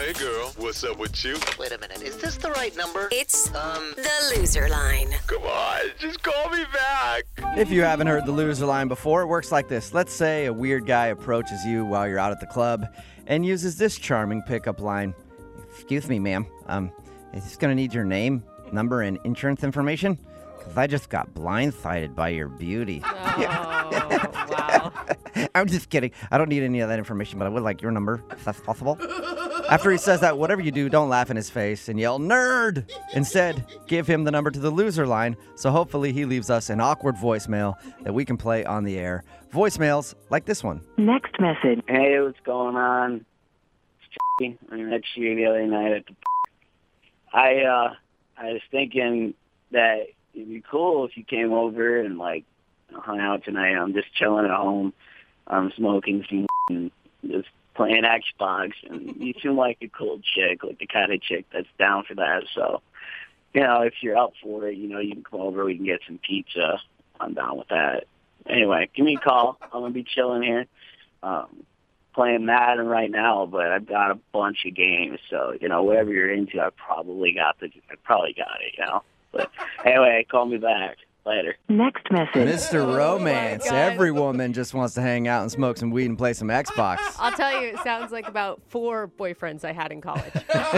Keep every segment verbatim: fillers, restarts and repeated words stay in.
Hey, girl. What's up with you? Wait a minute. Is this the right number? It's Um, the loser line. Come on, just call me back. If you haven't heard the loser line before, it works like this. Let's say a weird guy approaches you while you're out at the club and uses this charming pickup line. Excuse me, ma'am. Um, is this going to need your name, number, and insurance information? Because I just got blindsided by your beauty. Oh, wow. I'm just kidding. I don't need any of that information, but I would like your number, if that's possible. After he says that, whatever you do, don't laugh in his face and yell, nerd! Instead, give him the number to the loser line, so hopefully he leaves us an awkward voicemail that we can play on the air. Voicemails like this one. Next message. Hey, what's going on? It's I met you the other night at the I, uh, I was thinking that it'd be cool if you came over and, like, hung out tonight. I'm just chilling at home. I'm smoking some and just playing Xbox, and you seem like a cool chick, like the kind of chick that's down for that. So, you know, if you're up for it, you know, you can come over, we can get some pizza. I'm down with that. Anyway, give me a call. I'm going to be chilling here. Um, playing Madden right now, but I've got a bunch of games. So, you know, whatever you're into, I probably got the, I probably got it, you know. But anyway, call me back. Later. Next message. Mister Romance. God. Every woman just wants to hang out and smoke some weed and play some Xbox. I'll tell you, it sounds like about four boyfriends I had in college.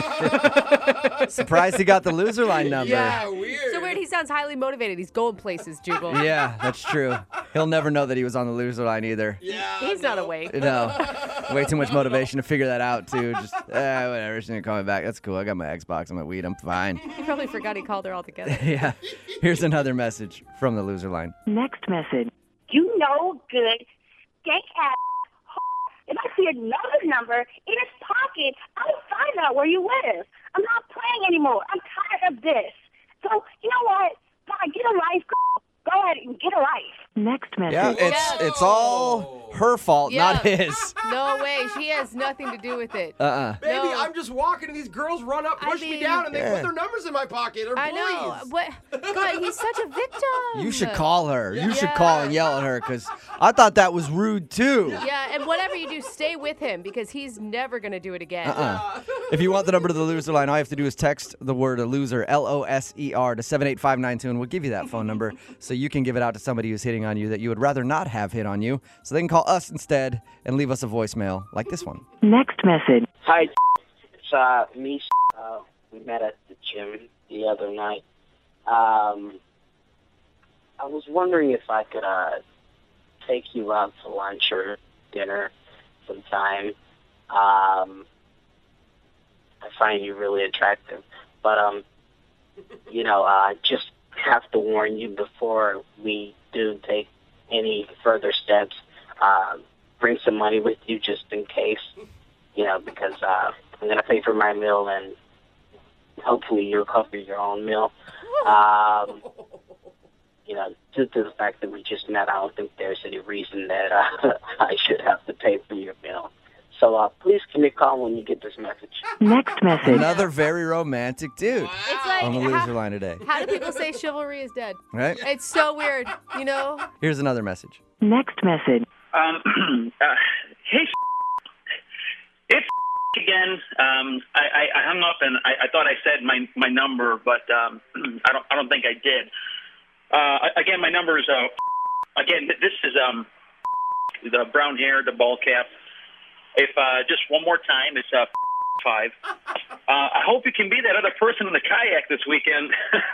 Surprised he got the loser line number. Yeah, weird. So weird. He sounds highly motivated. He's going places, Jubal. Yeah, that's true. He'll never know that he was on the loser line either. Yeah, He's not no. awake. No. Way too much motivation to figure that out, too. Just, eh, whatever. She's going to call me back. That's cool. I got my Xbox and my weed. I'm fine. He probably forgot he called her altogether. Yeah. Here's another message from the loser line. Next message. You know good, stank ass. If I see another number in his pocket, I'll find out where you live. I'm not playing anymore. I'm tired of this. So, you know what? God, get a life, girl. Go ahead and get a life. Next message. Yeah, it's it's all her fault, Yeah. not his. No way. She has nothing to do with it. Uh-uh. Baby, No. I'm just walking and these girls run up, I push me mean- down, and they Yeah. put their numbers in my pocket. Or I know. What? God, he's such a victim. You should call her. You should Yeah. call and yell at her because I thought that was rude, too. Yeah, and whatever you do, stay with him because he's never going to do it again. Uh-uh. If you want the number to the loser line, all you have to do is text the word loser, L O S E R, to seven eight five nine two, and we'll give you that phone number so you can give it out to somebody who's hitting on you that you would rather not have hit on you. So they can call us instead and leave us a voicemail like this one. Next message. Hi, it's uh, me. Uh, we met at the gym the other night. Um, I was wondering if I could uh, take you out to lunch or dinner sometime. Um, I find you really attractive, but um, you know, I uh, just have to warn you before we do take any further steps. Uh, bring some money with you just in case, you know, because uh, I'm going to pay for my meal and hopefully you'll cover your own meal. Um, you know, due to the fact that we just met, I don't think there's any reason that uh, I should have to pay for your meal. So uh, please give me a call when you get this message. Next message. Another very romantic dude It's like, on the loser how, line today. how do people say chivalry is dead? Right? It's so weird, you know? Here's another message. Next message. Um, uh, hey, it's again. Um, I, I, I hung up and I, I thought I said my my number, but um, I don't I don't think I did. Uh, again, my number is uh, again. This is um, the brown hair, the ball cap. If uh, just one more time, it's uh, five. Uh, I hope you can be that other person in the kayak this weekend.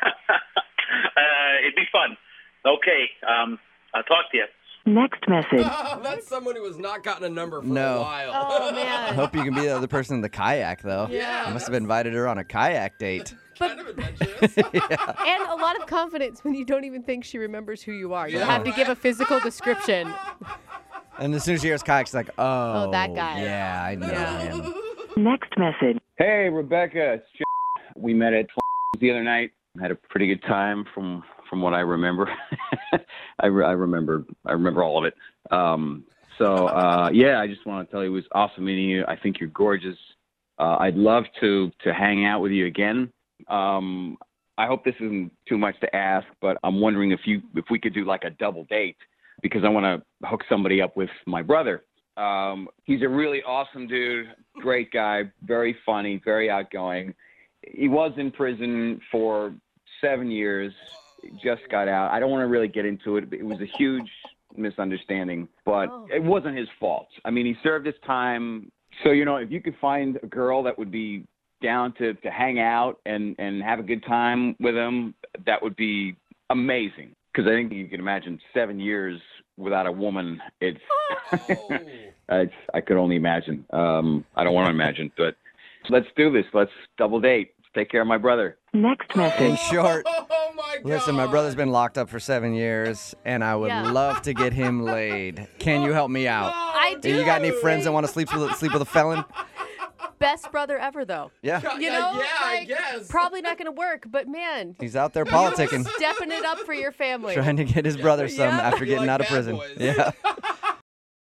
uh, it'd be fun. Okay, um, I'll talk to you. Next message. That's someone who has not gotten a number for No. a while. Oh, I man. hope you can be the other person in the kayak, though. Yeah. You must have invited her on a kayak date. Kind of adventurous. And a lot of confidence when you don't even think she remembers who you are. You Yeah, have to give a physical description. And as soon as she hears kayak, she's like, oh, Oh, that guy. Yeah, I know Yeah. him. Next message. Hey, Rebecca. It's Ch- we met at the other night. Had a pretty good time from from what I remember. I, re- I remember I remember all of it. Um, so uh, yeah, I just want to tell you it was awesome meeting you. I think you're gorgeous. Uh, I'd love to to hang out with you again. Um, I hope this isn't too much to ask, but I'm wondering if you if we could do like a double date because I want to hook somebody up with my brother. Um, he's a really awesome dude, great guy, very funny, very outgoing. He was in prison for seven years, just got out. I don't want to really get into it. It was a huge misunderstanding, but Oh. it wasn't his fault. I mean, he served his time. So, you know, if you could find a girl that would be down to, to hang out and, and have a good time with him, that would be amazing. Because I think you can imagine seven years without a woman. It's, Oh. it's I could only imagine. Um, I don't want to imagine, but let's do this. Let's double date. Let's take care of my brother. Next In message. short, Oh my god. listen, my brother's been locked up for seven years, and I would Yeah. love to get him laid. Can you help me out? I do. You got any friends that want to sleep with sleep with a felon? Best brother ever, though. Yeah, You Yeah, know, yeah, I like, guess. probably not going to work, but man, he's out there politicking, stepping it up for your family. trying to get his brother some Yeah. after You getting like out of bad prison. boys. Yeah.